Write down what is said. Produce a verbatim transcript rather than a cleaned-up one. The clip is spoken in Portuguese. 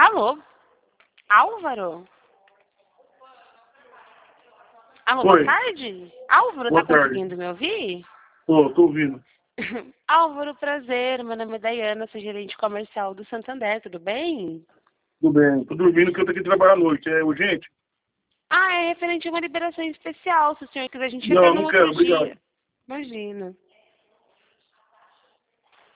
Alô? Álvaro? Alô, Oi. boa tarde? Álvaro, Boa tá tarde. conseguindo me ouvir? Tô, tô ouvindo. Álvaro, prazer. Meu nome é Dayana, sou gerente comercial do Santander, tudo bem? Tudo bem. Tô dormindo que eu tenho que trabalhar à noite. É urgente? Ah, é referente a uma liberação especial. Se o senhor quiser, a gente Não, retorna um não outro quero. Obrigado. dia. Imagina.